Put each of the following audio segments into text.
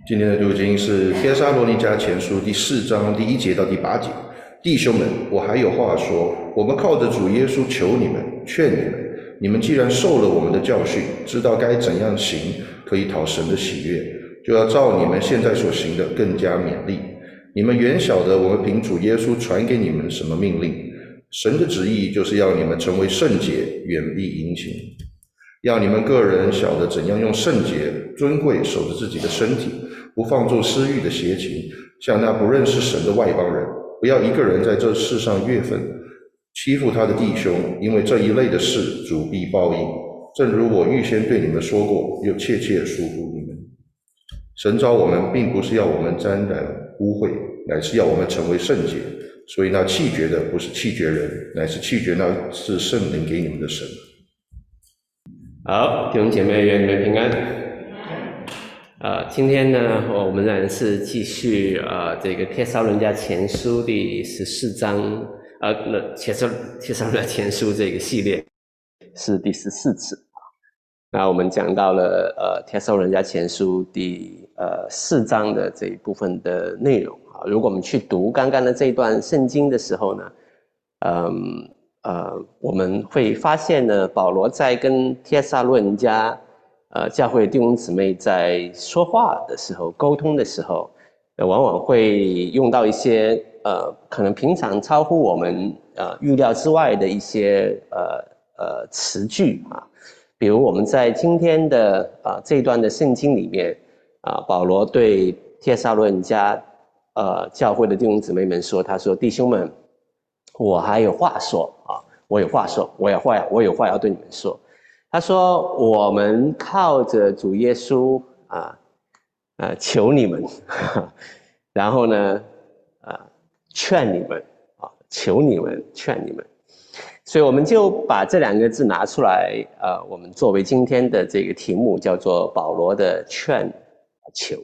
今天的读经是帖撒罗尼迦前书第4章第1节到第8节。弟兄们，我还有话说，我们靠着主耶稣求你们，劝你们，你们既然受了我们的教训，知道该怎样行，可以讨神的喜悦，就要照你们现在所行的更加勉励。你们原晓得我们凭主耶稣传给你们什么命令，神的旨意就是要你们成为圣洁，远避淫情，要你们个人晓得怎样用圣洁尊贵守着自己的身体，不放纵私欲的邪情，像那不认识神的外邦人。不要一个人在这世上越分，欺负他的弟兄，因为这一类的事主必报应。正如我预先对你们说过，又切切嘱咐你们。神召我们并不是要我们沾染污秽，乃是要我们成为圣洁。所以那弃绝的不是弃绝人，乃是弃绝那是圣灵给你们的神。 好，弟兄姐妹，愿你们平安。今天呢，我们仍然是继续这个帖撒罗尼迦前书第14章，帖撒罗尼迦前书这个系列是第14次。那我们讲到了帖撒罗尼迦前书第4章的这一部分的内容啊。如果我们去读刚刚的这一段圣经的时候呢，我们会发现呢，保罗在跟帖撒罗尼迦教会弟兄姊妹在说话的时候、沟通的时候，往往会用到一些可能平常超乎我们预料之外的一些词句啊。比如我们在今天的这一段的圣经里面保罗对帖撒罗尼迦教会的弟兄姊妹们说，他说：“弟兄们，我还有话说啊，我有话说，我有话要对你们说。”他说：“我们靠着主耶稣求你们，然后呢，劝你们求你们，劝你们。”所以我们就把这2个字拿出来，我们作为今天的这个题目，叫做保罗的劝求。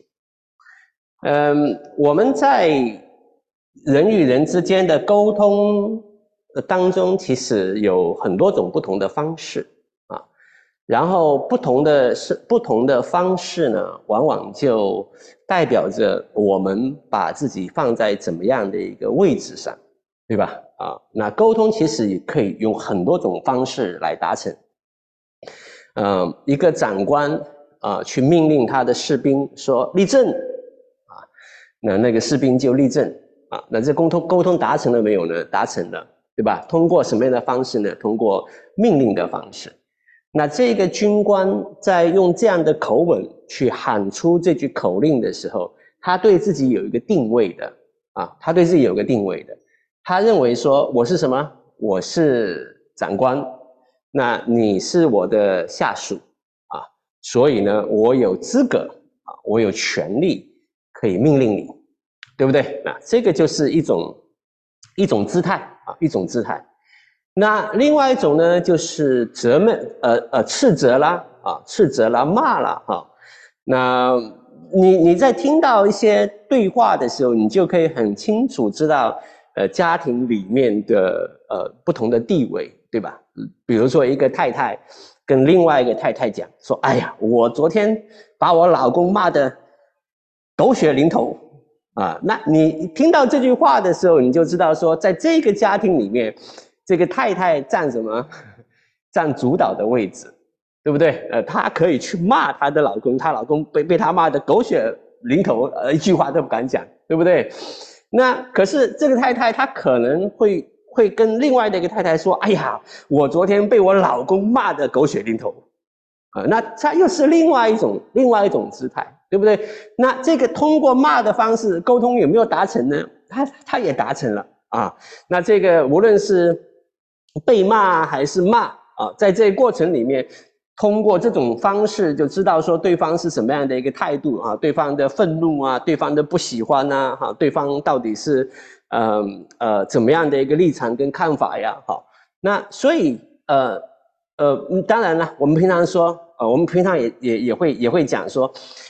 我们在人与人之间的沟通当中，其实有很多种不同的方式。然后不同的方式呢，往往就代表着我们把自己放在怎么样的一个位置上，对吧？那沟通其实也可以用很多种方式来达成。一个长官去命令他的士兵说立正那个士兵就立正那这沟通达成了没有呢？达成了，对吧？通过什么样的方式呢？通过命令的方式。那这个军官在用这样的口吻去喊出这句口令的时候，他对自己有一个定位的他对自己有个定位的。他认为说，我是什么？我是长官，那你是我的下属所以呢，我有资格我有权利可以命令你，对不对？那这个就是一种姿态一种姿态。那另外一种呢，就是斥责啦，骂啦那你在听到一些对话的时候，你就可以很清楚知道家庭里面的不同的地位，对吧？比如说一个太太跟另外一个太太讲说：“哎呀，我昨天把我老公骂得狗血淋头那你听到这句话的时候，你就知道说，在这个家庭里面，这个太太占什么？占主导的位置，对不对？她可以去骂她的老公，她老公被她骂得狗血淋头，一句话都不敢讲，对不对？那可是这个太太她可能会跟另外的一个太太说：“哎呀，我昨天被我老公骂得狗血淋头。”那它又是另外一种姿态，对不对？那这个通过骂的方式沟通有没有达成呢？它也达成了那这个无论是被骂还是骂在这个过程里面，通过这种方式就知道说对方是什么样的一个态度对方的愤怒对方的不喜欢对方到底是怎么样的一个立场跟看法呀那所以当然了，我们平常说我们平常也会讲说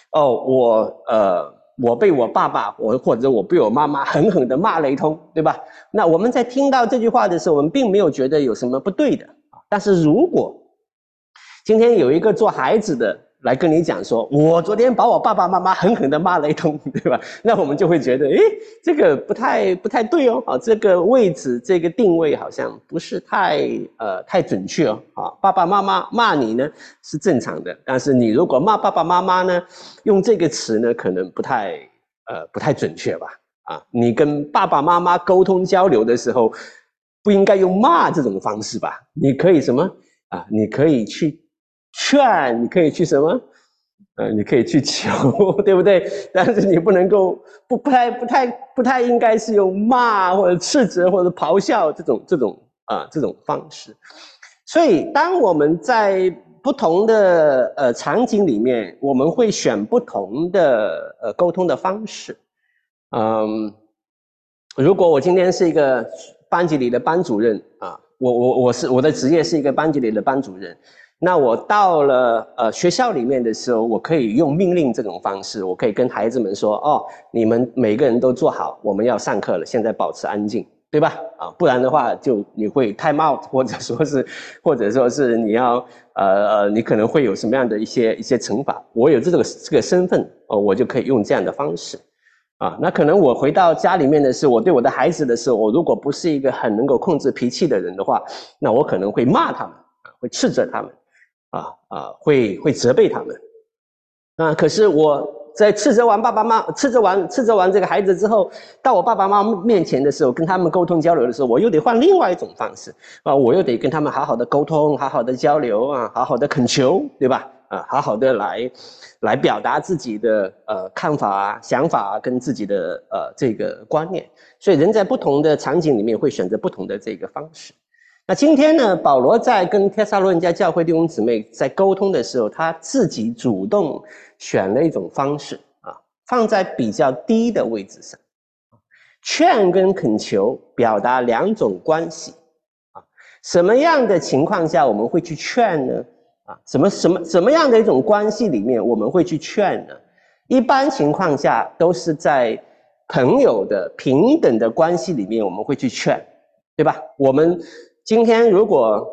我被我爸爸或者我被我妈妈狠狠的骂了一通，对吧？那我们在听到这句话的时候，我们并没有觉得有什么不对的但是如果今天有一个做孩子的来跟你讲说，我昨天把我爸爸妈妈狠狠的骂了一通，对吧？那我们就会觉得，诶，这个不太对哦，啊，这个位置这个定位好像不是太准确哦，啊，爸爸妈妈骂你呢是正常的，但是你如果骂爸爸妈妈呢，用这个词呢可能不太准确吧？啊，你跟爸爸妈妈沟通交流的时候，不应该用骂这种方式吧？你可以什么啊？你可以去劝，你可以去什么？你可以去求，对不对？但是你不能够不太应该是用骂或者斥责或者咆哮这种方式。所以，当我们在不同的场景里面，我们会选不同的沟通的方式。如果我今天是一个班级里的班主任啊，我的职业是一个班级里的班主任，那我到了学校里面的时候，我可以用命令这种方式，我可以跟孩子们说，哦，你们每个人都坐好，我们要上课了，现在保持安静，对吧？啊，不然的话就你会time out，或者说是你要你可能会有什么样的一些惩罚。我有这个身份我就可以用这样的方式。啊，那可能我回到家里面的时候，我对我的孩子的时候，我如果不是一个很能够控制脾气的人的话，那我可能会骂他们，会斥责他们，会责备他们。可是我在斥责完这个孩子之后，到我爸爸妈妈面前的时候，跟他们沟通交流的时候，我又得换另外一种方式啊，我又得跟他们好好的沟通，好好的交流啊，好好的恳求，对吧？好好的来表达自己的看法、想法跟自己的这个观念，所以人在不同的场景里面会选择不同的这个方式。那今天呢，保罗在跟帖撒罗尼迦教会弟兄姊妹在沟通的时候，他自己主动选了一种方式啊，放在比较低的位置上，劝跟恳求表达两种关系啊，什么样的情况下我们会去劝呢？啊，什么样的一种关系里面我们会去劝呢？一般情况下都是在朋友的平等的关系里面我们会去劝，对吧？我们今天如果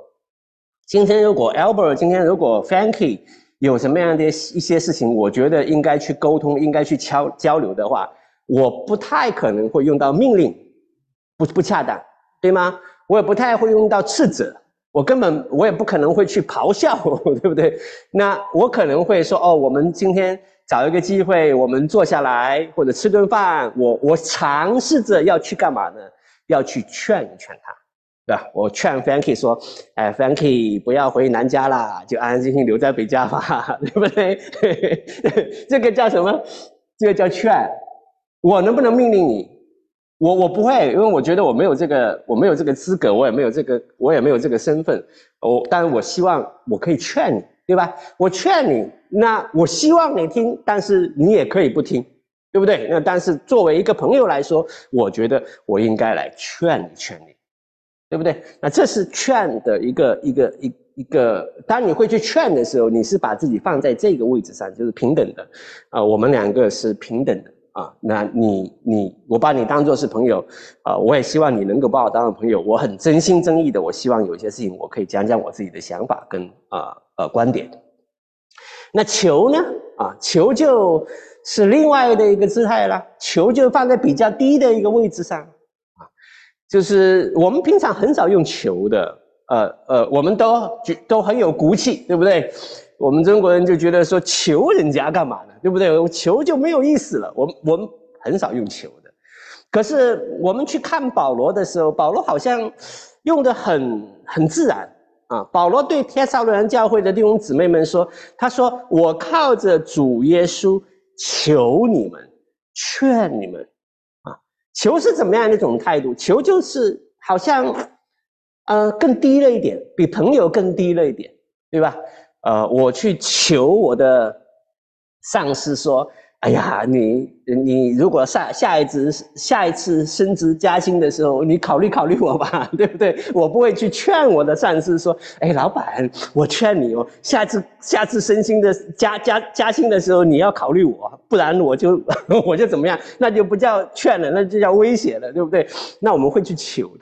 Albert， 今天如果 Frankie 有什么样的一些事情，我觉得应该去沟通，应该去交流的话，我不太可能会用到命令，不恰当，对吗？我也不太会用到斥责。我也不可能会去咆哮，对不对？那我可能会说，哦，我们今天找一个机会，我们坐下来或者吃顿饭，我尝试着要去干嘛呢？要去劝一劝他，对吧？我劝 Frankie 说，哎 ，Frankie 不要回南加啦，就安安静静留在北加吧，对不对？这个叫什么？这个叫劝。我能不能命令你？我不会，因为我觉得我没有这个资格，我也没有这个身份。当然我希望我可以劝你，对吧？我劝你，那我希望你听，但是你也可以不听，对不对？那但是作为一个朋友来说，我觉得我应该来劝你，对不对？那这是劝的一个，当你会去劝的时候，你是把自己放在这个位置上，就是平等的，我们两个是平等的。那我把你当作是朋友，我也希望你能够把我当成朋友。我很真心真意的，我希望有一些事情我可以讲讲我自己的想法跟观点。那求呢？求就是另外的一个姿态啦，求就放在比较低的一个位置上，就是我们平常很少用求的，我们都很有骨气，对不对？我们中国人就觉得说求人家干嘛呢？对不对？我求就没有意思了。我们很少用求的。可是我们去看保罗的时候，保罗好像用得很自然啊。保罗对帖撒罗尼迦教会的弟兄姊妹们说，他说：“我靠着主耶稣求你们，劝你们。”求是怎么样的一种态度？求就是好像更低了一点，比朋友更低了一点，对吧？我去求我的上司说，哎呀，你如果下一次升职加薪的时候，你考虑我吧，对不对？我不会去劝我的上司说，哎，老板，我劝你哦，下次升薪的加薪的时候，你要考虑我，不然我就怎么样？那就不叫劝了，那就叫威胁了，对不对？那我们会去求他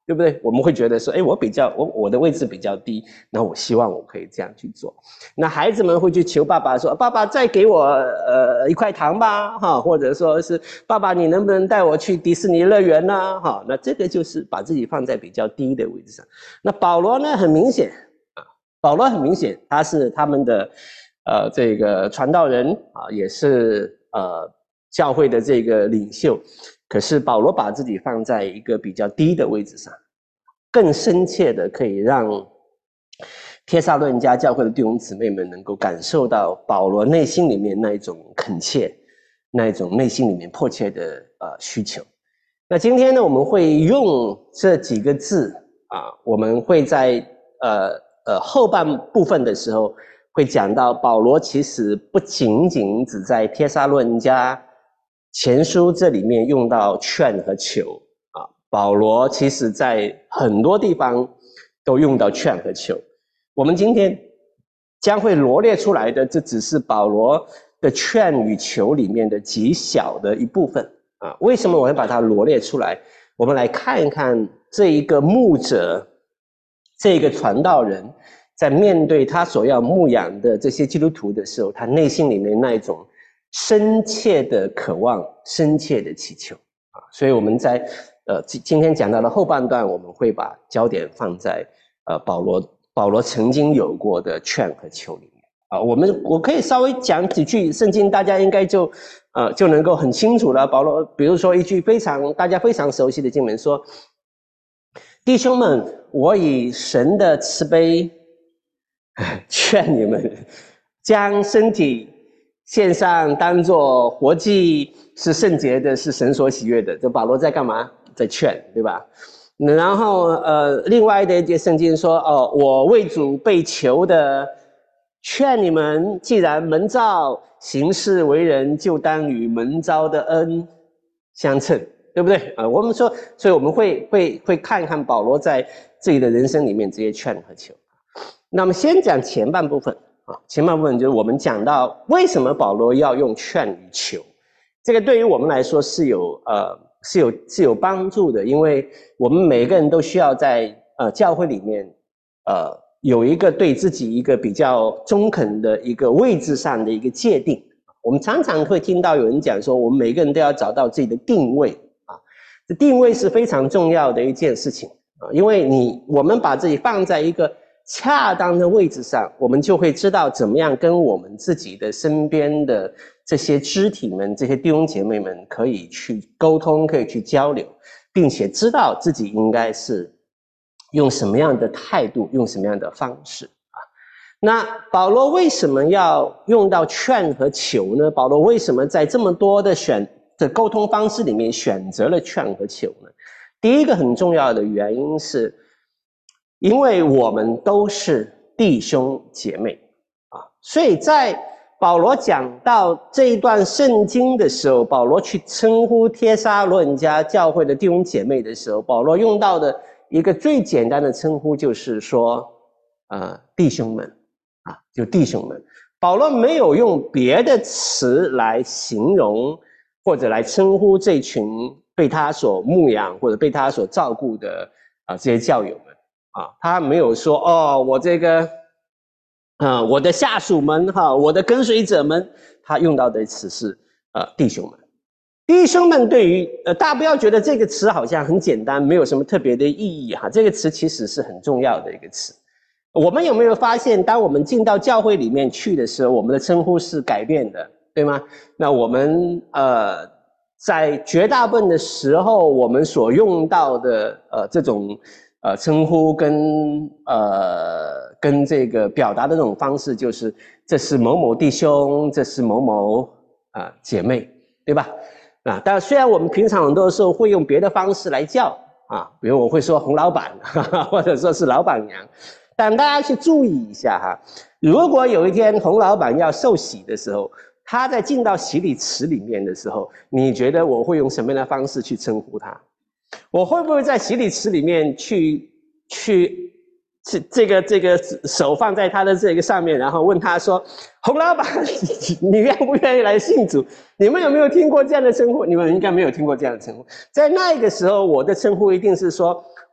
对不对？我们会觉得说，哎，我的位置比较低，那我希望我可以这样去做。那孩子们会去求爸爸说，爸爸再给我1块糖吧，哈，或者说是爸爸你能不能带我去迪士尼乐园呢？哈，那这个就是把自己放在比较低的位置上。那保罗呢，很明显他是他们的这个传道人啊，也是教会的这个领袖。可是保罗把自己放在一个比较低的位置上，更深切的可以让帖撒罗尼迦教会的弟兄姊妹们能够感受到保罗内心里面那一种恳切，那一种内心里面迫切的需求。那今天呢，我们会用这几个字啊，我们会在后半部分的时候会讲到保罗其实不仅仅只在帖撒罗尼迦前书这里面用到劝和求啊，保罗其实在很多地方都用到劝和求。我们今天将会罗列出来的，这只是保罗的劝与求里面的极小的一部分啊。为什么我会把它罗列出来？我们来看一看这一个牧者，这个传道人，在面对他所要牧养的这些基督徒的时候，他内心里面那一种深切的渴望，深切的祈求啊，所以我们在今天讲到的后半段，我们会把焦点放在保罗曾经有过的劝和求里面啊。我可以稍微讲几句圣经，大家应该就能够很清楚了。保罗比如说一句大家非常熟悉的经文说：“弟兄们，我以神的慈悲劝你们，将身体献上当作活祭，是圣洁的，是神所喜悦的。”这保罗在干嘛？在劝，对吧？然后另外的一节圣经说：“我为主被囚的，劝你们，既然蒙召行事为人，就当与蒙召的恩相称。”对不对？我们说，所以我们会看看保罗在自己的人生里面这些劝和求。那么先讲前半部分。前半部分就是我们讲到为什么保罗要用劝与求，这个对于我们来说是有帮助的，因为我们每个人都需要在教会里面有一个对自己一个比较中肯的一个位置上的一个界定。我们常常会听到有人讲说，我们每个人都要找到自己的定位啊，这定位是非常重要的一件事情啊，因为我们把自己放在一个恰当的位置上，我们就会知道怎么样跟我们自己的身边的这些肢体们，这些弟兄姐妹们可以去沟通，可以去交流，并且知道自己应该是用什么样的态度，用什么样的方式啊。那保罗为什么要用到劝和求呢？保罗为什么在这么多的沟通方式里面选择了劝和求呢？第一个很重要的原因是因为我们都是弟兄姐妹啊，所以在保罗讲到这一段圣经的时候，保罗去称呼帖撒罗尼迦教会的弟兄姐妹的时候，保罗用到的一个最简单的称呼就是说弟兄们啊，就弟兄们。保罗没有用别的词来形容或者来称呼这群被他所牧养或者被他所照顾的这些教友们啊，他没有说我这个我的下属们我的跟随者们，他用到的词是弟兄们。弟兄们对于大家不要觉得这个词好像很简单，没有什么特别的意义这个词其实是很重要的一个词。我们有没有发现，当我们进到教会里面去的时候，我们的称呼是改变的，对吗？那我们在绝大部分的时候，我们所用到的这种称呼跟这个表达的这种方式，就是这是某某弟兄，这是某某姐妹，对吧？但虽然我们平常很多时候会用别的方式来叫比如我会说洪老板或者说是老板娘，但大家去注意一下如果有一天洪老板要受洗的时候，他在进到洗礼池里面的时候，你觉得我会用什么样的方式去称呼他？我会不会在洗礼池里面去这个手放在他的这个上面，然后问他说：“洪老板，你愿不愿意来信主？”你们有没有听过这样的称呼？你们应该没有听过这样的称呼。在那个时候，我的称呼一定是说：“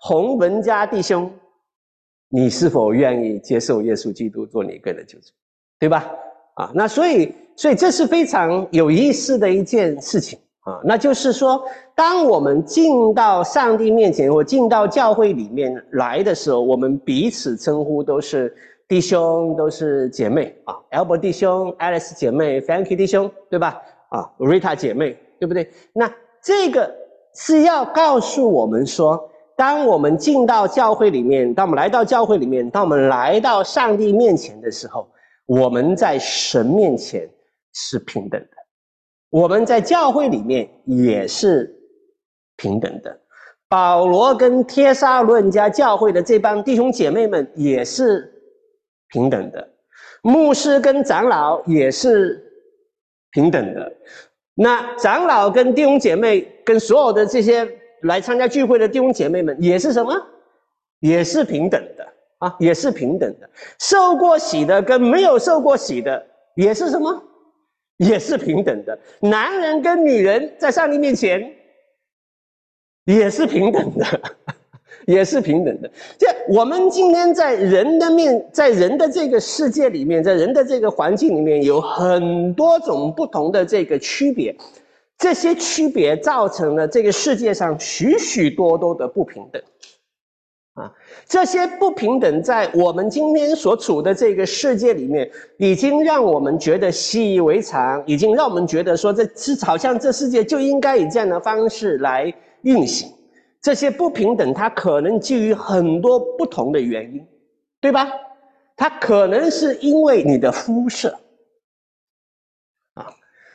洪文家弟兄，你是否愿意接受耶稣基督做你个人的救主，对吧？啊，那所以这是非常有意思的一件事情啊，那就是说，当我们进到上帝面前或进到教会里面来的时候，我们彼此称呼都是弟兄，都是姐妹啊 ，Albert 弟兄 ，Alice 姐妹 ，Frankie 弟兄，对吧？啊 ，Rita 姐妹，对不对？那这个是要告诉我们说，当我们进到教会里面，当我们来到教会里面，当我们来到上帝面前的时候，我们在神面前是平等的，我们在教会里面也是平等的。保罗跟帖撒罗尼迦教会的这帮弟兄姐妹们也是平等的，牧师跟长老也是平等的。那长老跟弟兄姐妹跟所有的这些来参加聚会的弟兄姐妹们也是什么？也是平等的啊，也是平等的。受过洗的跟没有受过洗的也是什么？也是平等的。男人跟女人在上帝面前也是平等的，也是平等的。这我们今天在人的这个世界里面，在人的这个环境里面，有很多种不同的这个区别，这些区别造成了这个世界上许许多多的不平等。啊，这些不平等在我们今天所处的这个世界里面，已经让我们觉得习以为常，已经让我们觉得说好像这世界就应该以这样的方式来运行。这些不平等它可能基于很多不同的原因，对吧？它可能是因为你的肤色啊，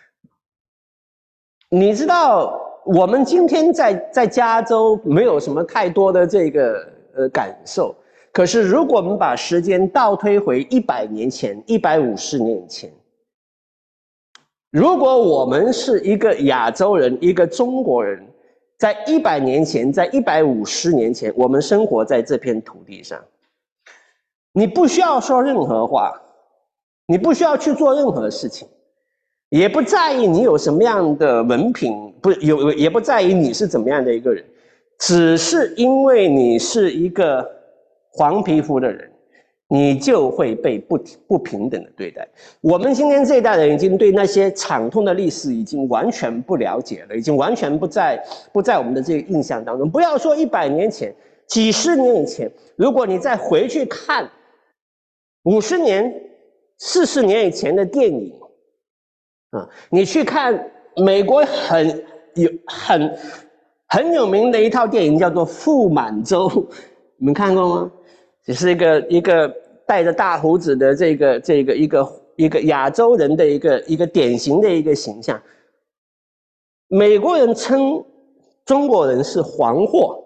你知道我们今天在加州没有什么太多的这个感受，可是如果我们把时间倒推回100年前、150年前，如果我们是一个亚洲人、一个中国人，在100年前、在150年前，我们生活在这片土地上，你不需要说任何话，你不需要去做任何事情，也不在意你有什么样的文凭，也不在意你是怎么样的一个人，只是因为你是一个黄皮肤的人，你就会被不平等的对待。我们今天这一代人已经对那些惨痛的历史已经完全不了解了，已经完全不在我们的这个印象当中。不要说100年前，几十年以前，如果你再回去看50年、40年以前的电影啊，你去看美国很有名的一套电影叫做《傅满洲》，你们看过吗？只是一个带着大胡子的这个一个亚洲人的一个典型的一个形象。美国人称中国人是黄货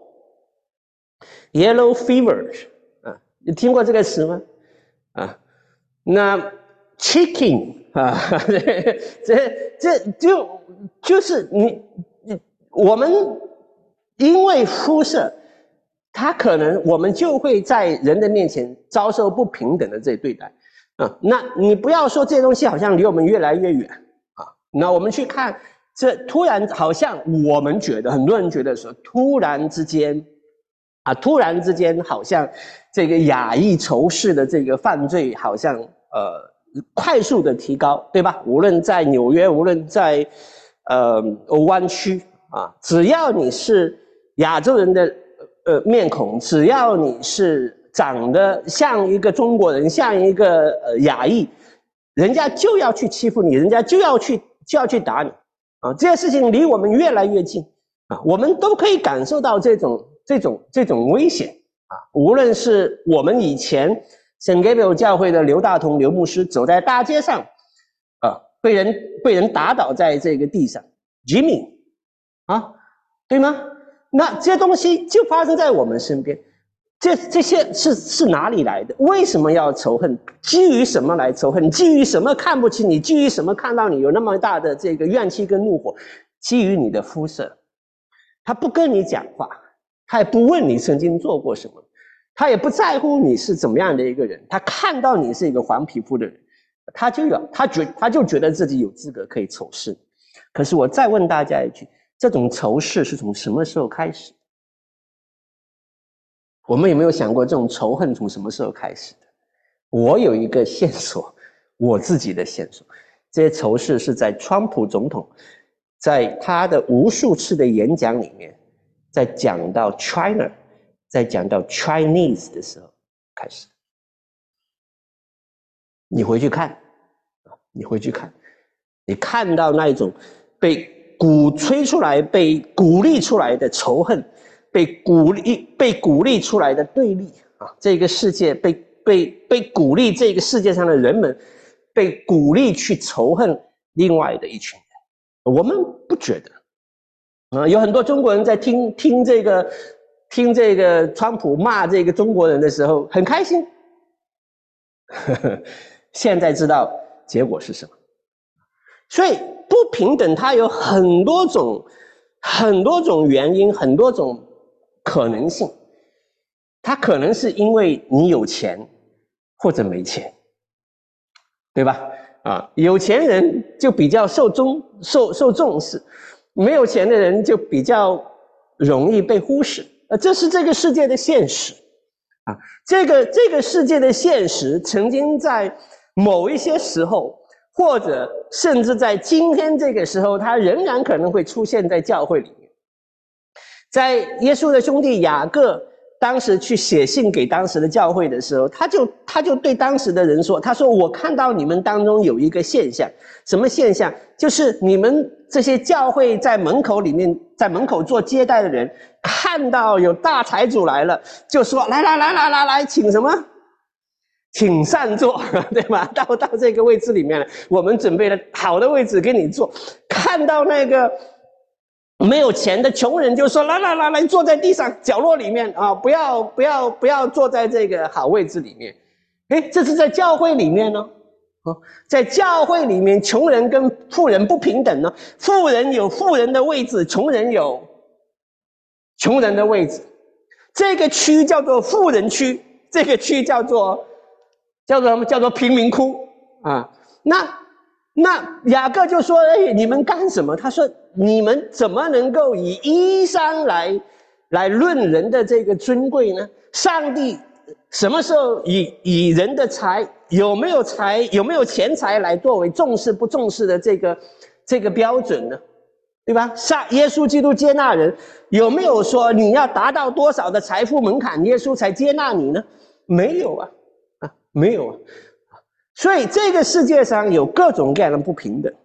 ，yellow fever 啊，你听过这个词吗？啊，那 chicken 啊，这就是我们因为肤色。他可能我们就会在人的面前遭受不平等的这对待啊，那你不要说这些东西好像离我们越来越远啊，那我们去看这突然好像我们觉得很多人觉得说突然之间好像这个亚裔仇视的这个犯罪好像快速的提高，对吧？无论在纽约，无论在湾区啊，只要你是亚洲人的面孔，只要你是长得像一个中国人，像一个亚裔，人家就要去欺负你，人家就要去打你啊！这些事情离我们越来越近啊，我们都可以感受到这种危险啊！无论是我们以前圣盖博教会的刘大同刘牧师走在大街上啊，被人打倒在这个地上 ，Jimmy 啊，对吗？那这些东西就发生在我们身边，这些是哪里来的？为什么要仇恨？基于什么来仇恨？基于什么看不起你？基于什么看到你有那么大的这个怨气跟怒火？基于你的肤色，他不跟你讲话，他也不问你曾经做过什么，他也不在乎你是怎么样的一个人，他看到你是一个黄皮肤的人，他就觉得自己有资格可以仇视你。可是我再问大家一句，这种仇视是从什么时候开始？ 我们有没有想过这种仇恨从什么时候开始的？我有一个线索，我自己的线索，这些仇视是在川普总统在他的无数次的演讲里面，在讲到 China， 在讲到 Chinese 的时候开始。你回去看，你看到那一种被鼓吹出来、被鼓励出来的仇恨，被鼓励出来的对立啊！这个世界被鼓励，这个世界上的人们被鼓励去仇恨另外的一群人。我们不觉得啊？有很多中国人在听这个川普骂这个中国人的时候很开心。现在知道结果是什么？所以不平等它有很多种原因，很多种可能性。它可能是因为你有钱或者没钱，对吧？啊，有钱人就比较受重视，没有钱的人就比较容易被忽视。这是这个世界的现实啊。这个世界的现实曾经在某一些时候，或者甚至在今天这个时候，它仍然可能会出现在教会里面。在耶稣的兄弟雅各当时去写信给当时的教会的时候，他就对当时的人说，他说我看到你们当中有一个现象，什么现象？就是你们这些教会在门口里面，在门口做接待的人，看到有大财主来了，就说来，请什么？请上座，对吧？到这个位置里面了，我们准备了好的位置给你坐。看到那个没有钱的穷人，就说来，坐在地上角落里面啊，不要坐在这个好位置里面。这是在教会里面呢。在教会里面，穷人跟富人不平等呢。富人有富人的位置，穷人有穷人的位置。这个区叫做富人区，这个区叫做什么？叫做贫民窟啊。那雅各就说：“你们干什么？”他说：“你们怎么能够以衣裳来论人的这个尊贵呢？上帝什么时候以人的有没有钱财来作为重视不重视的这个标准呢？对吧？耶稣基督接纳人，有没有说你要达到多少的财富门槛，耶稣才接纳你呢？没有啊。”没有啊，所以这个世界上有各种各样的不平等，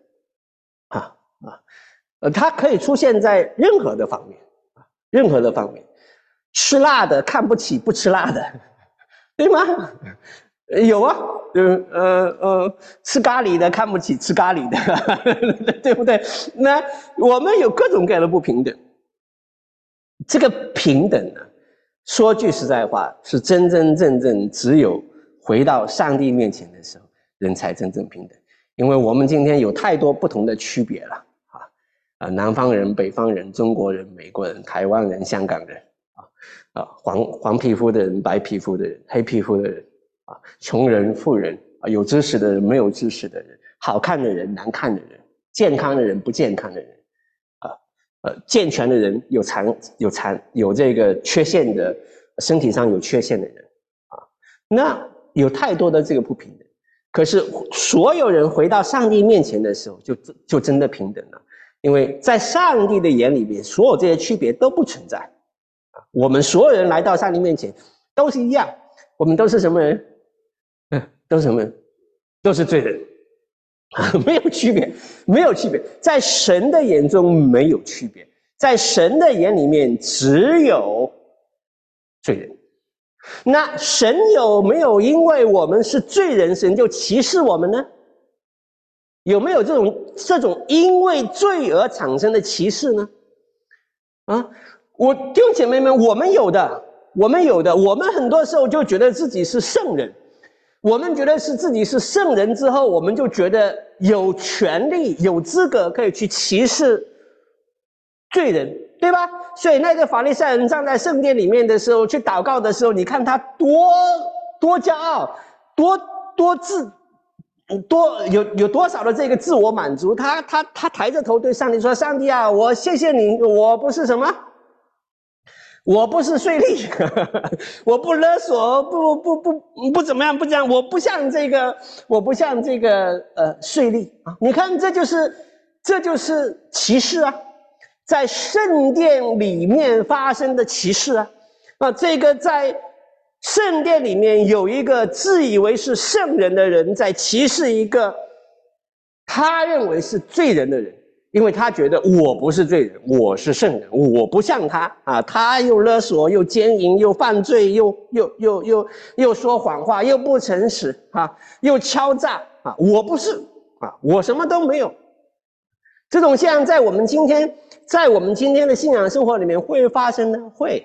它可以出现在任何的方面，任何的方面，吃辣的看不起不吃辣的，对吗？有啊，吃咖喱的看不起吃咖喱的，对不对？那我们有各种各样的不平等，这个平等呢，说句实在话，是真真正正只有回到上帝面前的时候，人才真正平等。因为我们今天有太多不同的区别了南方人、北方人、中国人、美国人、台湾人、香港人黄皮肤的人、白皮肤的人、黑皮肤的人穷人、富人有知识的人、没有知识的人、好看的人、难看的人、健康的人、不健康的人健全的人、有这个缺陷的身体上有缺陷的人那有太多的这个不平等，可是所有人回到上帝面前的时候，就真的平等了，因为在上帝的眼里面，所有这些区别都不存在。我们所有人来到上帝面前都是一样，我们都是什么人？都是什么人？都是罪人，没有区别，没有区别，在神的眼中没有区别，在神的眼里面只有罪人。那神有没有因为我们是罪人，神就歧视我们呢？有没有这种因为罪而产生的歧视呢？弟兄姐妹们，我们有的，我们很多时候就觉得自己是圣人，我们觉得自己是圣人之后，我们就觉得有权利、有资格可以去歧视罪人，对吧？所以那个法利赛人站在圣殿里面的时候，去祷告的时候，你看他多骄傲，有多少的这个自我满足？他抬着头对上帝说：“上帝啊，我谢谢你，我不是什么， 我不是税吏，我不勒索，不怎么样，不这样，我不像这个税吏啊！你看，这就是歧视啊，在圣殿里面发生的歧视啊！这个在圣殿里面有一个自以为是圣人的人，在歧视一个他认为是罪人的人。因为他觉得我不是罪人，我是圣人，我不像他啊！他又勒索，又奸淫，又犯罪，又说谎话，又不诚实啊，又敲诈啊！我不是啊，我什么都没有。这种现象在我们今天的信仰生活里面会发生呢？会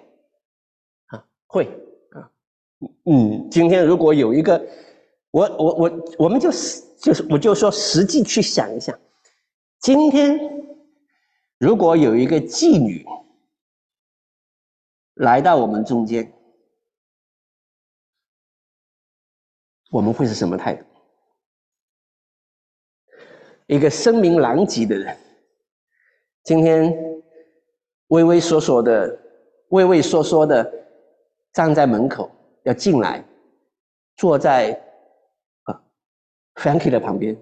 啊。今天如果有一个，我们就说实际去想一想。今天，如果有一个妓女来到我们中间，我们会是什么态度？一个声名狼藉的人，今天畏畏缩缩的站在门口要进来，坐在Frankie 的旁边。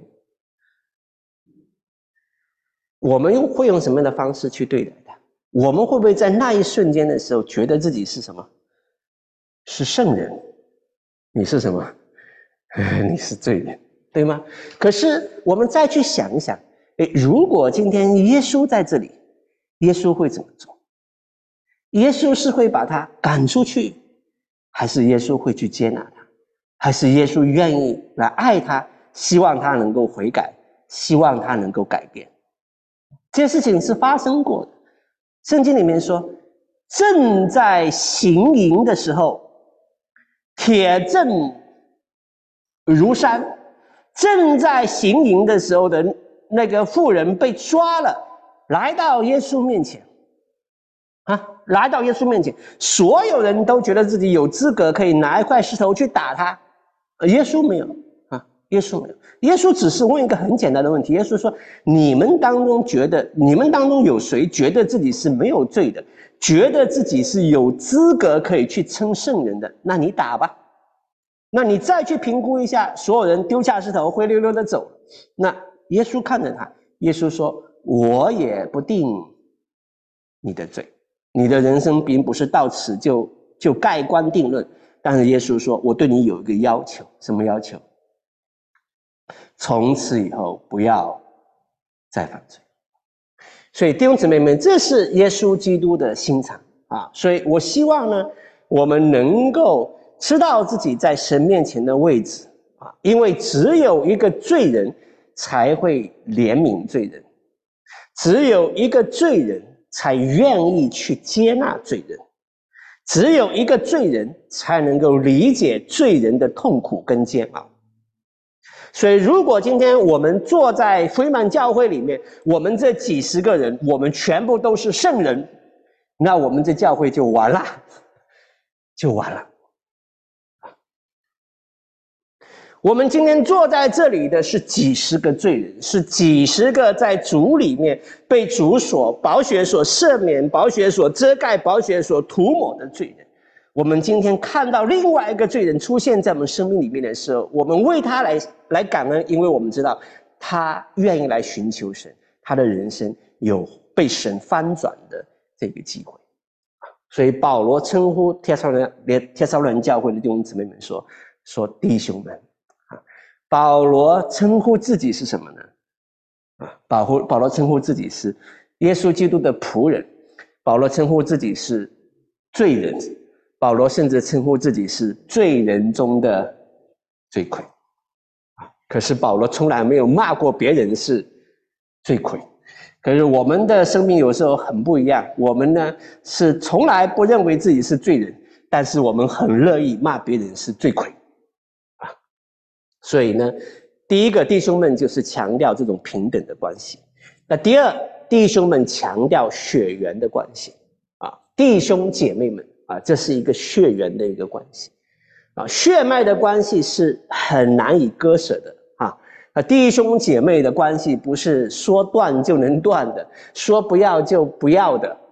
我们会用什么样的方式去对待他？我们会不会在那一瞬间的时候觉得自己是什么？是圣人？你是什么？你是罪人，对吗？可是我们再去想一想，如果今天耶稣在这里，耶稣会怎么做？耶稣是会把他赶出去，还是耶稣会去接纳他？还是耶稣愿意来爱他，希望他能够悔改，希望他能够改变？这些事情是发生过的。圣经里面说，正在行淫的时候，铁证如山。正在行淫的时候的那个妇人被抓了，来到耶稣面前来到耶稣面前，所有人都觉得自己有资格可以拿一块石头去打他，耶稣没有耶稣没有。耶稣只是问一个很简单的问题，耶稣说，你们当中有谁觉得自己是没有罪的，觉得自己是有资格可以去称圣人的，那你打吧。那你再去评估一下，所有人丢下石头灰溜溜的走。那耶稣看着他，耶稣说，我也不定你的罪，你的人生并不是到此就盖棺定论。但是耶稣说，我对你有一个要求。什么要求？从此以后不要再犯罪。所以弟兄姊妹们，这是耶稣基督的心肠所以我希望呢，我们能够知道自己在神面前的位置因为只有一个罪人才会怜悯罪人，只有一个罪人才愿意去接纳罪人，只有一个罪人才能够理解罪人的痛苦跟煎熬。所以如果今天我们坐在福音版教会里面，我们这几十个人，我们全部都是圣人，那我们这教会就完了。我们今天坐在这里的是几十个罪人，是几十个在主里面被主所宝血所赦免、宝血所遮盖、宝血所涂抹的罪人。我们今天看到另外一个罪人出现在我们生命里面的时候，我们为他来感恩，因为我们知道他愿意来寻求神，他的人生有被神翻转的这个机会。所以保罗称呼帖撒罗尼迦教会的弟兄姊妹们说弟兄们保罗称呼自己是什么呢？保罗称呼自己是耶稣基督的仆人，保罗称呼自己是罪人，保罗甚至称呼自己是罪人中的罪魁可是保罗从来没有骂过别人是罪魁。可是我们的生命有时候很不一样，我们呢是从来不认为自己是罪人，但是我们很乐意骂别人是罪魁所以呢，第一个弟兄们就是强调这种平等的关系。那第二，弟兄们强调血缘的关系弟兄姐妹们这是一个血缘的一个关系血脉的关系是很难以割舍的弟兄姐妹的关系不是说断就能断的，说不要就不要的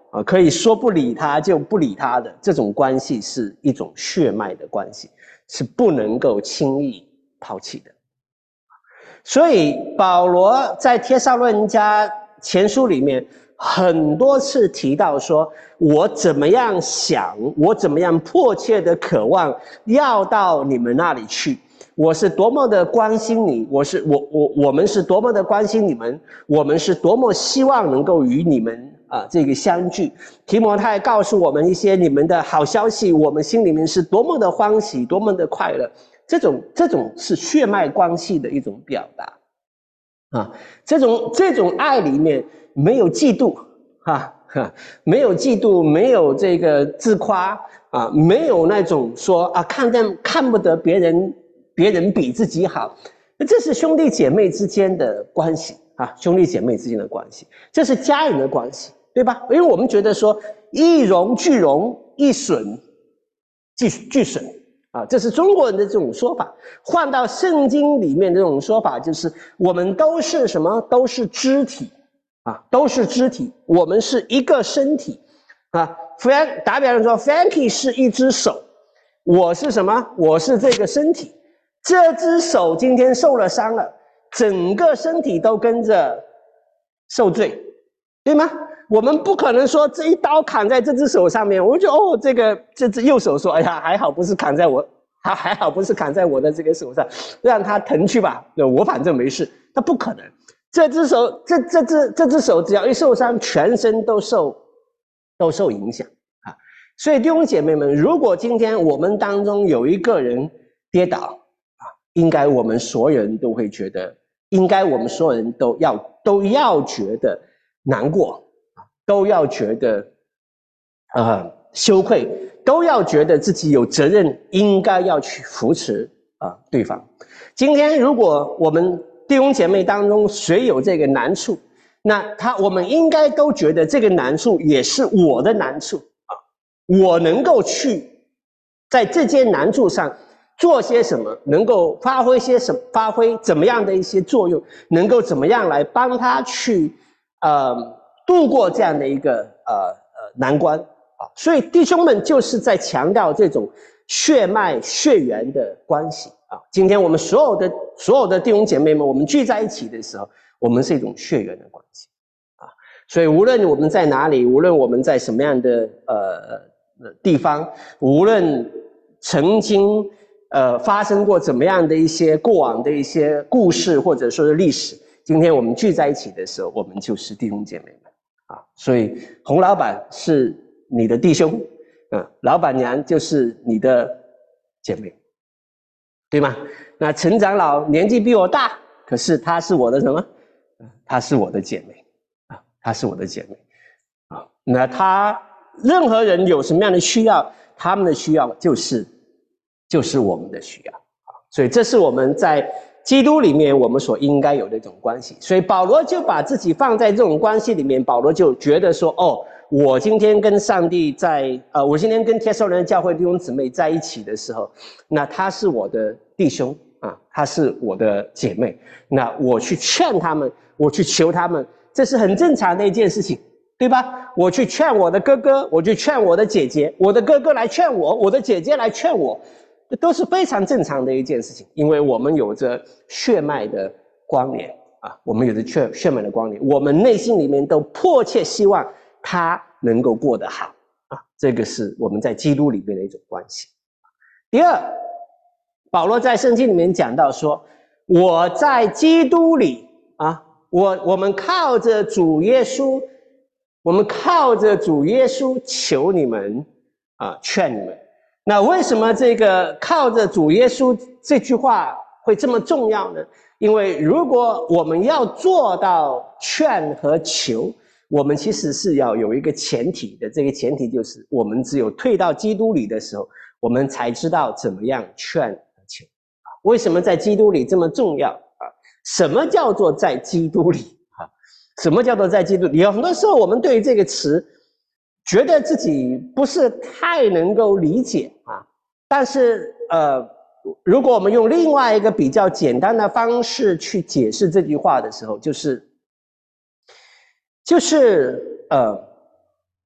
可以说不理他就不理他的这种关系，是一种血脉的关系，是不能够轻易抛弃的。所以保罗在帖撒罗尼迦前书里面很多次提到说，我怎么样想，我怎么样迫切的渴望要到你们那里去，我是多么的关心你，我们是多么的关心你们，我们是多么希望能够与你们这个相聚。提摩太告诉我们一些你们的好消息，我们心里面是多么的欢喜，多么的快乐。这种是血脉关系的一种表达这种爱里面没有嫉妒没有嫉妒，没有这个自夸没有那种说看不得别人比自己好，这是兄弟姐妹之间的关系兄弟姐妹之间的关系，这是家人的关系，对吧？因为我们觉得说一荣俱荣，一损俱损这是中国人的这种说法。换到圣经里面的这种说法，就是我们都是什么？都是肢体都是肢体，我们是一个身体打比方说 Frankie 是一只手，我是什么？我是这个身体，这只手今天受了伤了，整个身体都跟着受罪，对吗？我们不可能说这一刀砍在这只手上面，我就这只右手说，哎呀，还好不是砍在我的这个手上，让它疼去吧，我反正没事。那不可能，这只手只要一受伤，全身都受影响所以弟兄姐妹们，如果今天我们当中有一个人跌倒应该我们所有人都会觉得，应该我们所有人都要觉得难过都要觉得羞愧，都要觉得自己有责任，应该要去扶持对方。今天如果我们弟兄姐妹当中谁有这个难处，那我们应该都觉得这个难处也是我的难处我能够去在这件难处上做些什么，能够发挥怎么样的一些作用，能够怎么样来帮他去度过这样的一个难关所以弟兄们就是在强调这种血脉血缘的关系今天我们所有的弟兄姐妹们，我们聚在一起的时候，我们是一种血缘的关系所以无论我们在哪里，无论我们在什么样的地方，无论曾经发生过怎么样的一些过往的一些故事或者说是历史，今天我们聚在一起的时候，我们就是弟兄姐妹们所以洪老板是你的弟兄老板娘就是你的姐妹，对吗？那陈长老年纪比我大，可是她是我的什么？她是我的姐妹她是我的姐妹那她任何人有什么样的需要，他们的需要就是我们的需要所以这是我们在基督里面我们所应该有的一种关系。所以保罗就把自己放在这种关系里面，保罗就觉得说我今天跟上帝我今天跟帖撒罗尼迦教会弟兄姊妹在一起的时候，那他是我的弟兄他是我的姐妹，那我去劝他们，我去求他们，这是很正常的一件事情，对吧？我去劝我的哥哥，我去劝我的姐姐，我的哥哥来劝我，我的姐姐来劝我，这都是非常正常的一件事情，因为我们有着血脉的关联我们有着血脉的关联，我们内心里面都迫切希望他能够过得好这个是我们在基督里面的一种关系。第二，保罗在圣经里面讲到说，我在基督里我们靠着主耶稣，我们靠着主耶稣求你们劝你们。那为什么这个靠着主耶稣这句话会这么重要呢？因为如果我们要做到劝和求，我们其实是要有一个前提的，这个前提就是我们只有退到基督里的时候，我们才知道怎么样劝和求为什么在基督里这么重要什么叫做在基督里什么叫做在基督里？有很多时候我们对于这个词觉得自己不是太能够理解但是如果我们用另外一个比较简单的方式去解释这句话的时候，就是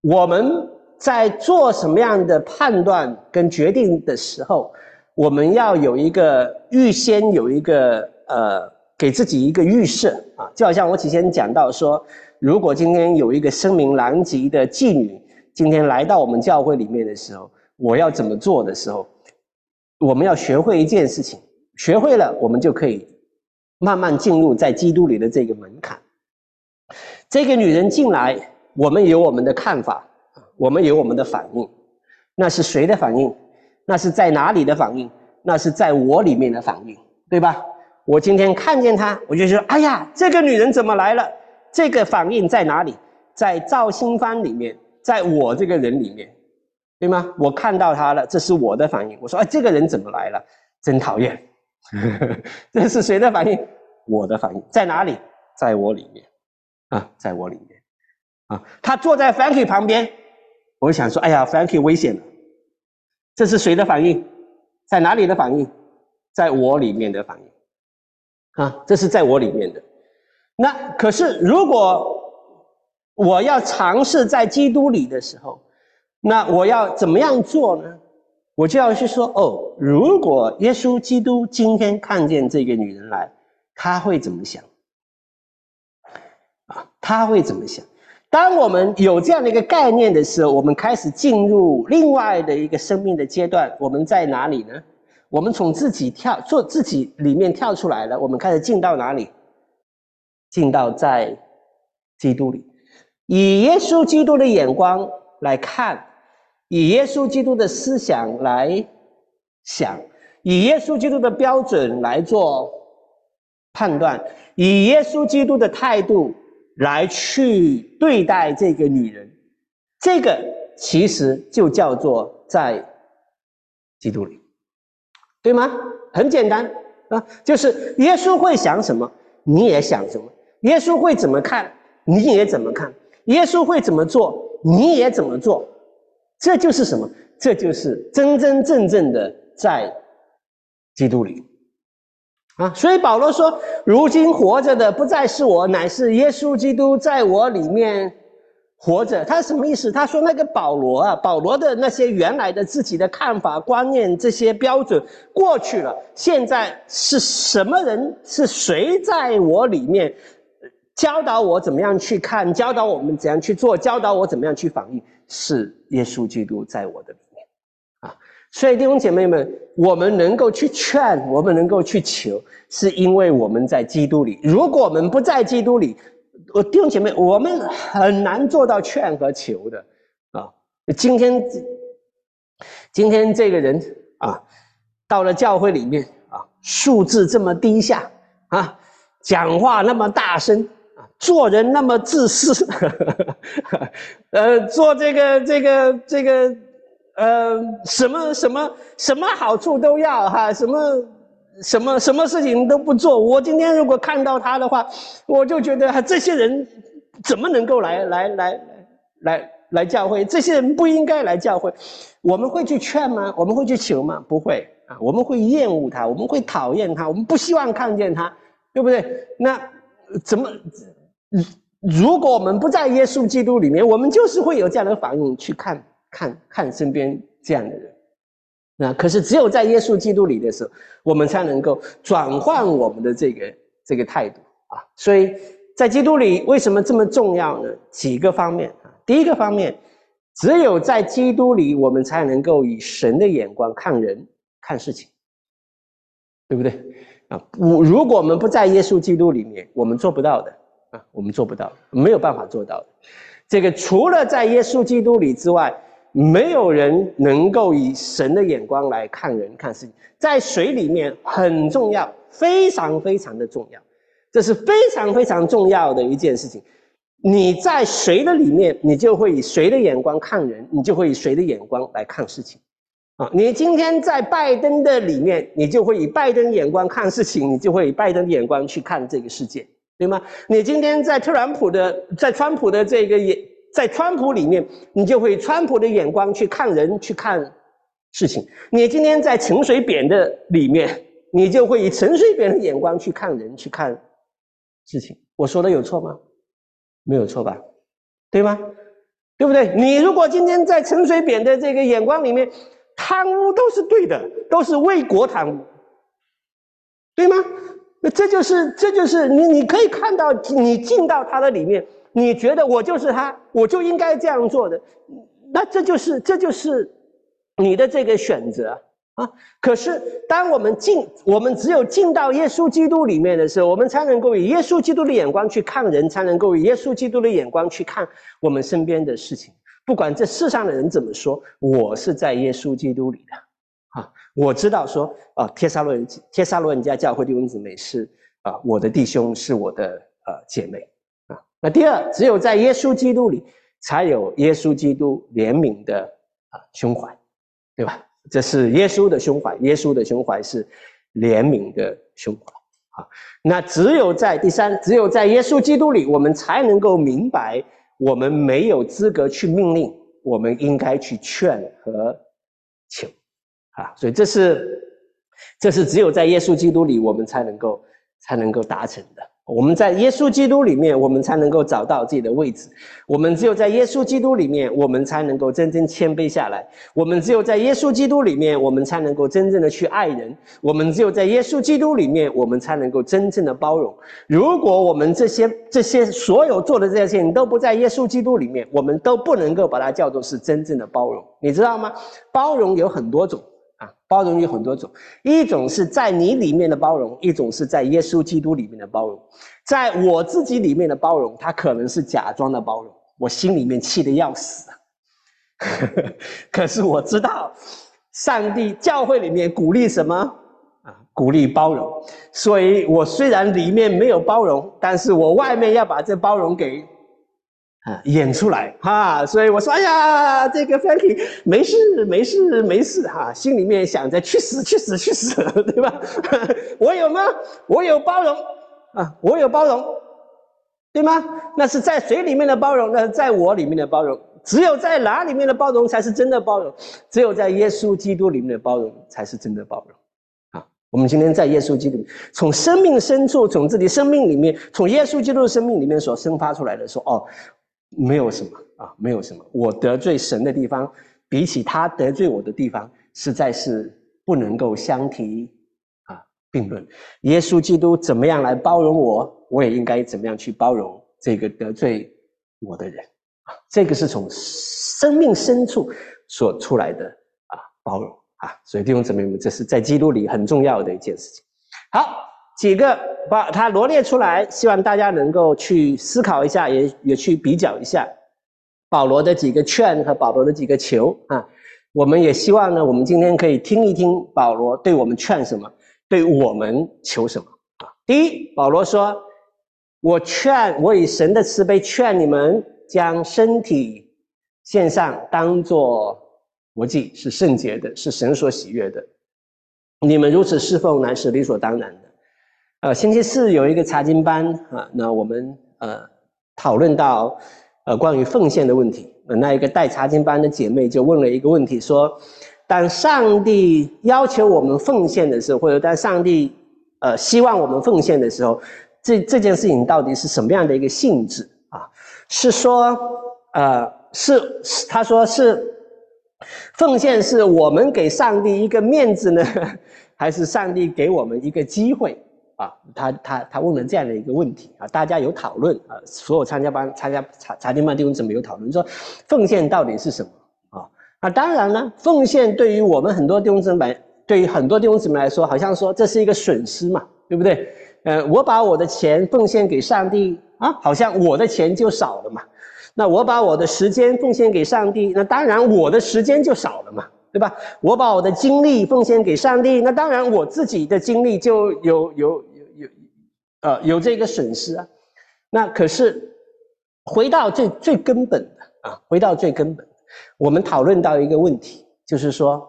我们在做什么样的判断跟决定的时候，我们要有一个预先有一个给自己一个预设啊，就好像我之前讲到说，如果今天有一个声名狼藉的妓女，今天来到我们教会里面的时候，我要怎么做的时候，我们要学会一件事情，学会了，我们就可以慢慢进入在基督里的这个门槛。这个女人进来，我们有我们的看法，我们有我们的反应，那是谁的反应？那是在哪里的反应？那是在我里面的反应，对吧？我今天看见她，我就说，哎呀，这个女人怎么来了？这个反应在哪里？在赵新芳里面，在我这个人里面，对吗？我看到她了，这是我的反应。我说，哎，这个人怎么来了？真讨厌。这是谁的反应？我的反应。在哪里？在我里面啊，在我里面啊。他坐在 Frankie 旁边，我想说，哎呀 ，Frankie 危险了。这是谁的反应？在哪里的反应？在我里面的反应啊，这是在我里面的。那可是如果我要尝试在基督里的时候，那我要怎么样做呢？我就要去说，哦，如果耶稣基督今天看见这个女人来，他会怎么想啊？他会怎么想？当我们有这样的一个概念的时候，我们开始进入另外的一个生命的阶段。我们在哪里呢？我们从自己自己里面跳出来了，我们开始进到哪里？进到在基督里，以耶稣基督的眼光来看，以耶稣基督的思想来想，以耶稣基督的标准来做判断，以耶稣基督的态度来去对待这个女人，这个其实就叫做在基督里，对吗？很简单啊，就是耶稣会想什么，你也想什么；耶稣会怎么看，你也怎么看；耶稣会怎么做，你也怎么做。这就是什么？这就是真真正正的在基督里。啊，所以保罗说，如今活着的不再是我，乃是耶稣基督在我里面活着。他什么意思？他说那个保罗的那些原来的自己的看法、观念、这些标准过去了，现在是什么人？是谁在我里面教导我怎么样去看，教导我们怎样去做，教导我怎么样去反应？是耶稣基督在我的里面啊。所以弟兄姐妹们，我们能够去劝，我们能够去求，是因为我们在基督里。如果我们不在基督里，弟兄姐妹，我们很难做到劝和求的啊。今天这个人啊，到了教会里面啊，素质这么低下啊，讲话那么大声啊，做人那么自私，做这个。什么好处都要哈，什么事情都不做。我今天如果看到他的话，我就觉得这些人怎么能够来教会？这些人不应该来教会。我们会去劝吗？我们会去求吗？不会啊，我们会厌恶他，我们会讨厌他，我们不希望看见他，对不对？那怎么？如果我们不在耶稣基督里面，我们就是会有这样的反应去看身边这样的人，那可是只有在耶稣基督里的时候，我们才能够转换我们的这个态度啊。所以在基督里为什么这么重要呢？几个方面啊。第一个方面，只有在基督里，我们才能够以神的眼光看人看事情，对不对啊？如果我们不在耶稣基督里面，我们做不到的啊，我们做不到，没有办法做到的。这个除了在耶稣基督里之外，没有人能够以神的眼光来看人看事情。在水里面很重要，非常非常的重要，这是非常非常重要的一件事情。你在水的里面，你就会以谁的眼光看人，你就会以谁的眼光来看事情啊。你今天在拜登的里面，你就会以拜登眼光看事情，你就会以拜登的眼光去看这个世界，对吗？你今天在川普的这个在川普里面，你就会以川普的眼光去看人，去看事情。你今天在陈水扁的里面，你就会以陈水扁的眼光去看人，去看事情。我说的有错吗？没有错吧？对吗？ 对不对？你如果今天在陈水扁的这个眼光里面，贪污都是对的，都是为国贪污，对吗？那这就是你可以看到，你进到他的里面，你觉得我就是他，我就应该这样做的，那这就是你的这个选择啊。可是当我们只有进到耶稣基督里面的时候，我们才能够以耶稣基督的眼光去看人，才能够以耶稣基督的眼光去看我们身边的事情。不管这世上的人怎么说，我是在耶稣基督里的啊。我知道说帖撒罗尼迦教会弟兄姊妹是我的弟兄，是我的姐妹啊。那第二，只有在耶稣基督里，才有耶稣基督怜悯的胸怀，对吧？这是耶稣的胸怀，耶稣的胸怀是怜悯的胸怀啊。那第三，只有在耶稣基督里，我们才能够明白，我们没有资格去命令，我们应该去劝和求啊。所以这是只有在耶稣基督里，我们才能够达成的。我们在耶稣基督里面，我们才能够找到自己的位置。我们只有在耶稣基督里面，我们才能够真正谦卑下来。我们只有在耶稣基督里面，我们才能够真正的去爱人。我们只有在耶稣基督里面，我们才能够真正的包容。如果我们这些所有做的这些事情都不在耶稣基督里面，我们都不能够把它叫做是真正的包容。你知道吗？包容有很多种。包容有很多种，一种是在你里面的包容，一种是在耶稣基督里面的包容。在我自己里面的包容，它可能是假装的包容，我心里面气得要死可是我知道上帝教会里面鼓励什么鼓励包容，所以我虽然里面没有包容，但是我外面要把这包容给演出来所以我说，哎呀，这个 Frankie 没事心里面想着去死，对吧？我有吗？我有包容我有包容，对吗？那是在谁里面的包容？那是在我里面的包容。只有在哪里面的包容才是真的包容？只有在耶稣基督里面的包容才是真的包容我们今天在耶稣基督里，从生命深处，从自己生命里面，从耶稣基督的生命里面所生发出来的说，没有什么没有什么，我得罪神的地方，比起他得罪我的地方，实在是不能够相提并论。耶稣基督怎么样来包容我，我也应该怎么样去包容这个得罪我的人这个是从生命深处所出来的包容所以弟兄姊妹们，这是在基督里很重要的一件事情。好，几个把它罗列出来，希望大家能够去思考一下，也去比较一下保罗的几个劝和保罗的几个求我们也希望呢，我们今天可以听一听保罗对我们劝什么，对我们求什么第一，保罗说，我以神的慈悲劝你们，将身体献上，当作活祭，是圣洁的，是神所喜悦的。你们如此侍奉，乃是理所当然的。星期四有一个查经班那我们讨论到关于奉献的问题。那一个带查经班的姐妹就问了一个问题，说，当上帝要求我们奉献的时候，或者当上帝希望我们奉献的时候，这件事情到底是什么样的一个性质是说他说是奉献是我们给上帝一个面子呢，还是上帝给我们一个机会他问了这样的一个问题大家有讨论所有参加查经班弟兄姊妹有讨论说，奉献到底是什么那当然呢，奉献对于我们很多弟兄姊妹，对于很多弟兄姊妹来说，好像说这是一个损失嘛，对不对？我把我的钱奉献给上帝好像我的钱就少了嘛。那我把我的时间奉献给上帝，那当然我的时间就少了嘛，对吧？我把我的精力奉献给上帝，那当然我自己的精力就有这个损失那可是回到最根本的回到最根本，我们讨论到一个问题，就是说，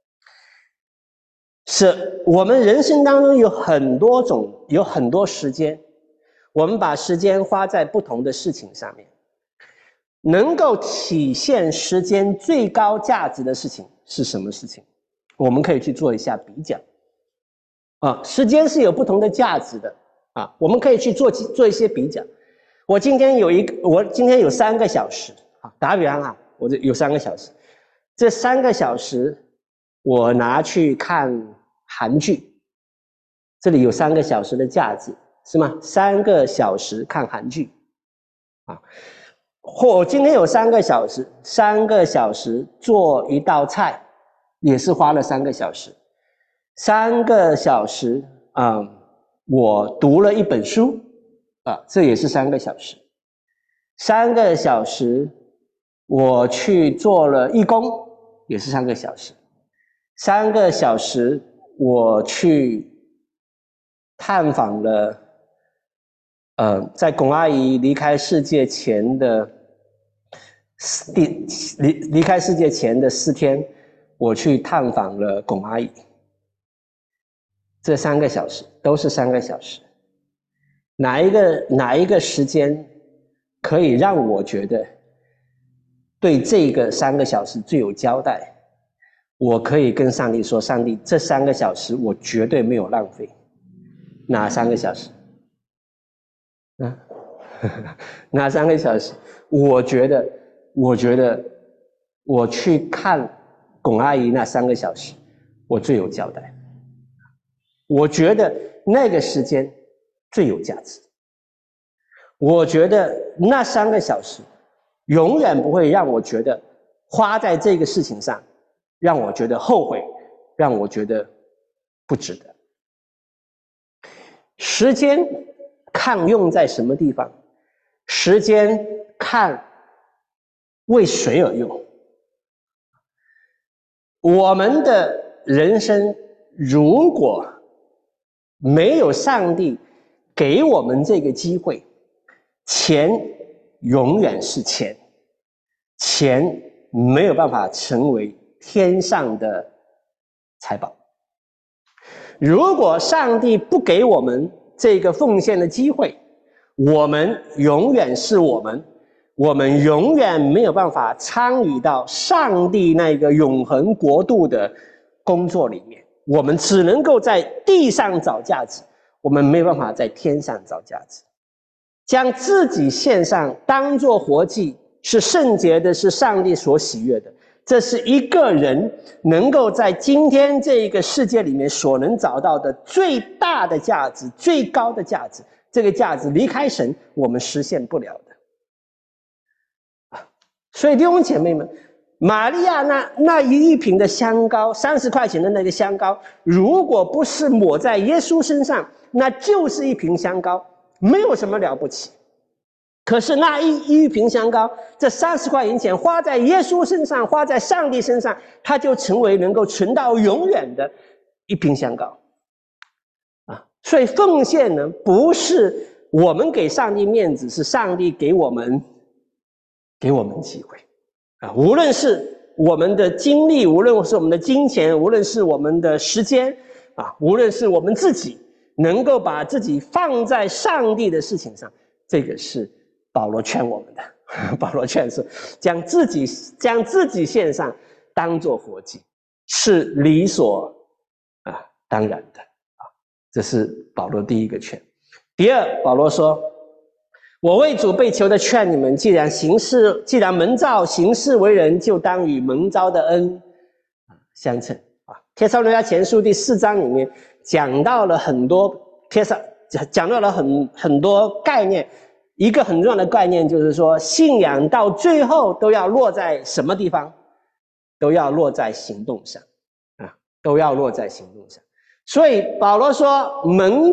是我们人生当中有很多时间，我们把时间花在不同的事情上面，能够体现时间最高价值的事情是什么事情？我们可以去做一下比较时间是有不同的价值的我们可以去做一些比较。我今天有3个小时啊，打比方啊，我这有3个小时，这3个小时我拿去看韩剧，这里有3个小时的价值，是吗？3个小时看韩剧啊，或我今天有3个小时，3个小时做一道菜，也是花了3个小时，3个小时我读了一本书啊，这也是3个小时，3个小时我去做了义工，也是3个小时，3个小时我去探访了在龚阿姨离开世界前的离开世界前的4天，我去探访了龚阿姨。这3个小时都是3个小时，哪一个时间可以让我觉得对这个3个小时最有交代？我可以跟上帝说，上帝，这3个小时我绝对没有浪费。哪3个小时？哪3个小时？我觉得我去看龚阿姨那3个小时，我最有交代。我觉得那个时间最有价值。我觉得那3个小时永远不会让我觉得花在这个事情上，让我觉得后悔，让我觉得不值得。时间看用在什么地方，时间看为谁而用。我们的人生如果没有上帝给我们这个机会，钱永远是钱，钱没有办法成为天上的财宝。如果上帝不给我们这个奉献的机会，我们永远是我们永远没有办法参与到上帝那个永恒国度的工作里面，我们只能够在地上找价值，我们没有办法在天上找价值。将自己献上当作活祭，是圣洁的，是上帝所喜悦的，这是一个人能够在今天这个世界里面所能找到的最大的价值，最高的价值。这个价值离开神我们实现不了的。所以弟兄姐妹们，玛利亚那1玉瓶的香膏，30块钱的那个香膏，如果不是抹在耶稣身上，那就是1瓶香膏，没有什么了不起。可是那一玉瓶香膏，这30块银钱花在耶稣身上，花在上帝身上，它就成为能够存到永远的1瓶香膏所以奉献呢，不是我们给上帝面子，是上帝给我们机会无论是我们的精力，无论是我们的金钱，无论是我们的时间无论是我们自己能够把自己放在上帝的事情上，这个是保罗劝我们的。保罗劝说将自己献上当作活祭，是理所当然的这是保罗第一个劝。第二，保罗说，我为主被求的劝你们，既然蒙召行事为人，就当与蒙召的恩相称帖撒罗尼迦前书第4章里面讲到了很多很多概念。一个很重要的概念就是说，信仰到最后都要落在什么地方？都要落在行动上都要落在行动上。所以保罗说，蒙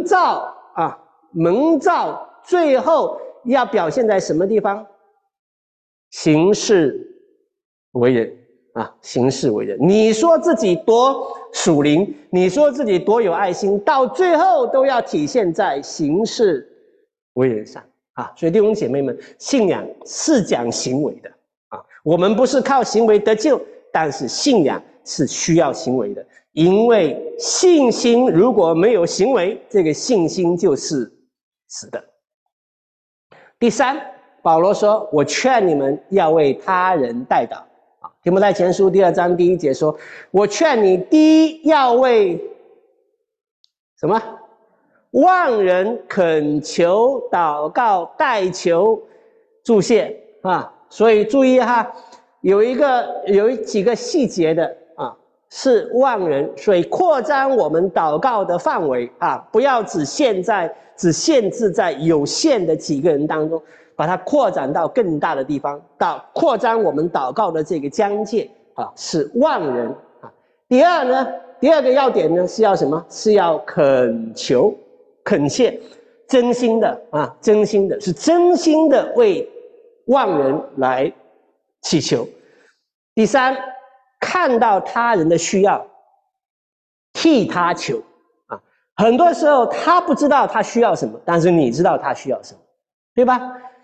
召最后要表现在什么地方？行事为人行事为人。你说自己多属灵，你说自己多有爱心，到最后都要体现在行事为人上所以弟兄姐妹们，信仰是讲行为的我们不是靠行为得救，但是信仰是需要行为的，因为信心如果没有行为，这个信心就是死的。第三，保罗说，我劝你们要为他人代祷提摩太前书第2章第1节说，我劝你第一要为什么？望人恳求祷告代求祝谢所以注意哈，有几个细节的啊，是万人，所以扩张我们祷告的范围啊，不要只限制在有限的几个人当中，把它扩展到更大的地方，扩张我们祷告的这个疆界啊，是万人啊。第二个要点呢是要什么？是要恳求、恳切。真心的啊，真心的，是真心的为万人来祈求。第三，看到他人的需要，替他求啊。很多时候他不知道他需要什么，但是你知道他需要什么，对吧？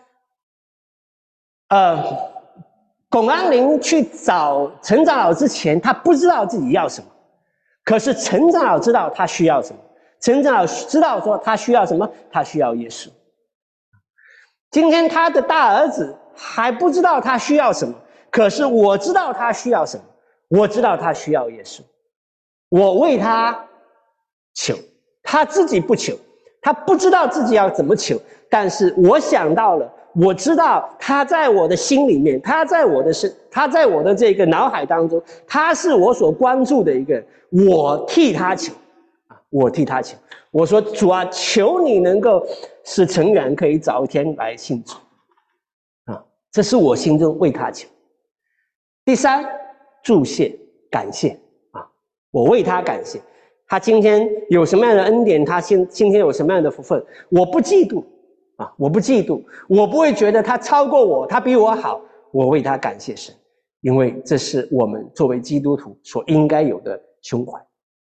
龚安林去找陈长老之前，他不知道自己要什么，可是陈长老知道他需要什么。陈长老知道说他需要什么，他需要耶稣。今天他的大儿子还不知道他需要什么，可是我知道他需要什么，我知道他需要耶稣，我为他求，他自己不求，他不知道自己要怎么求，但是我想到了，我知道他在我的心里面，他在我的这个脑海当中，他是我所关注的一个人，我替他求。我替他求，我说主啊，求你能够使陈远可以早一天来信主啊，这是我心中为他求。第三，祝谢感谢啊，我为他感谢，他今天有什么样的恩典，他今天有什么样的福分，我不嫉妒啊，我不嫉妒，我不会觉得他超过我，他比我好，我为他感谢神，因为这是我们作为基督徒所应该有的胸怀。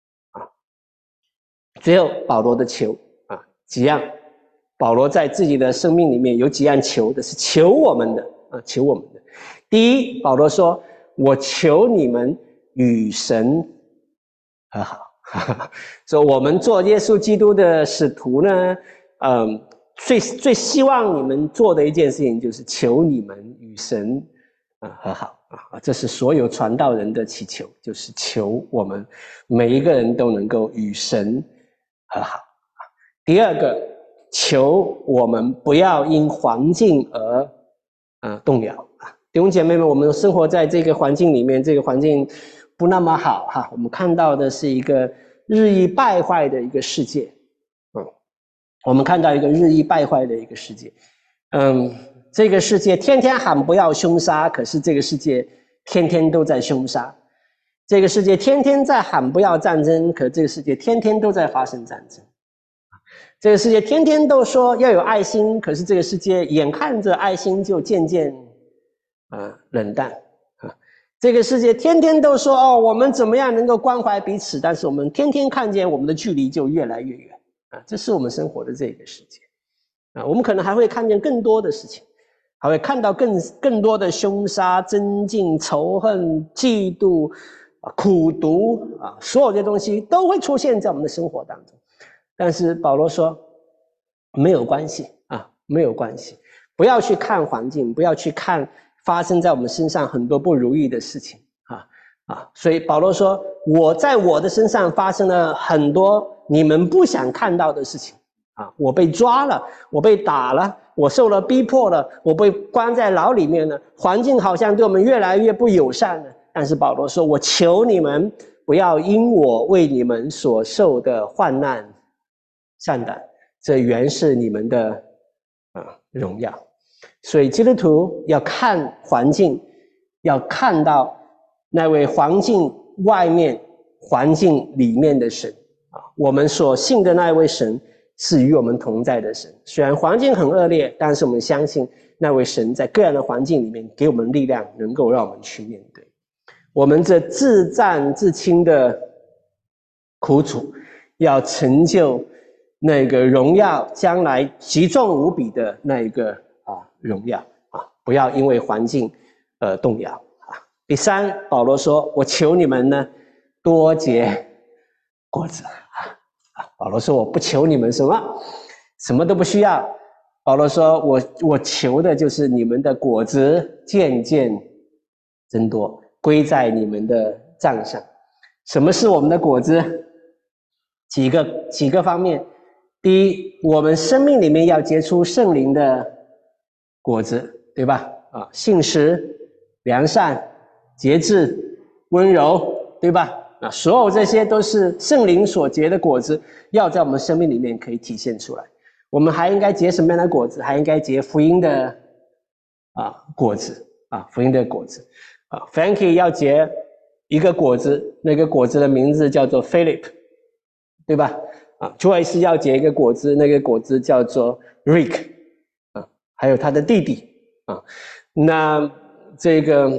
最后保罗的求啊，几样，保罗在自己的生命里面有几样求的是求我们的啊，求我们的。第一，保罗说：“我求你们与神和好。”所以我们做耶稣基督的使徒呢，最希望你们做的一件事情就是求你们与神和好啊，这是所有传道人的祈求，就是求我们每一个人都能够与神和好。第二个，求我们不要因环境而动摇啊，弟兄姐妹们，我们生活在这个环境里面，这个环境不那么好哈，我们看到的是一个日益败坏的一个世界，我们看到一个日益败坏的一个世界，这个世界天天喊不要凶杀，可是这个世界天天都在凶杀。这个世界天天在喊不要战争，可这个世界天天都在发生战争。这个世界天天都说要有爱心，可是这个世界眼看着爱心就渐渐冷淡啊。这个世界天天都说我们怎么样能够关怀彼此，但是我们天天看见我们的距离就越来越远啊。这是我们生活的这个世界啊。我们可能还会看见更多的事情，还会看到更多的凶杀、增进仇恨、嫉妒。苦毒啊，所有这东西都会出现在我们的生活当中，但是保罗说没有关系啊，没有关系，不要去看环境，不要去看发生在我们身上很多不如意的事情所以保罗说，我在我的身上发生了很多你们不想看到的事情啊，我被抓了，我被打了，我受了逼迫了，我被关在牢里面了，环境好像对我们越来越不友善了。但是保罗说，我求你们不要因我为你们所受的患难丧胆，这原是你们的荣耀。所以基督徒要看环境，要看到那位环境外面环境里面的神我们所信的那位神是与我们同在的神，虽然环境很恶劣，但是我们相信那位神在各样的环境里面给我们力量，能够让我们去面对我们这自战自清的苦楚，要成就那个荣耀，将来极重无比的那一个荣耀不要因为环境动摇第三，保罗说，我求你们呢多结果子保罗说，我不求你们什么都不需要。保罗说，我求的就是你们的果子渐渐增多，归在你们的账上。什么是我们的果子？几个方面。第一，我们生命里面要结出圣灵的果子，对吧？ 信实、良善、节制、温柔，对吧？所有这些都是圣灵所结的果子，要在我们生命里面可以体现出来。我们还应该结什么样的果子？还应该结福音的果子福音的果子Frankie 要结一个果子，那个果子的名字叫做 Philip， 对吧？Joyce 要结一个果子，那个果子叫做 Rick 还有他的弟弟那这个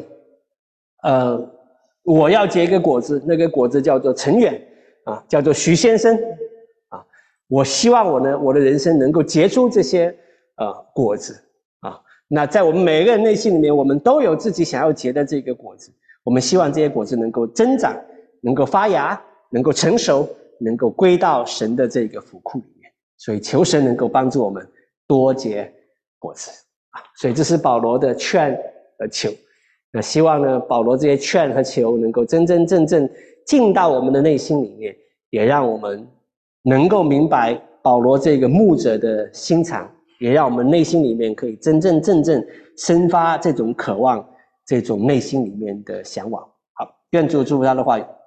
我要结一个果子，那个果子叫做陈远叫做徐先生我希望我的人生能够结出这些果子那在我们每个人内心里面，我们都有自己想要结的这个果子，我们希望这些果子能够增长，能够发芽，能够成熟，能够归到神的这个府库里面。所以求神能够帮助我们多结果子所以这是保罗的劝和求。那希望呢，保罗这些劝和求能够真真正正进到我们的内心里面，也让我们能够明白保罗这个牧者的心肠，也让我们内心里面可以真真正正生发这种渴望，这种内心里面的向往。好，愿主祝福他的话语。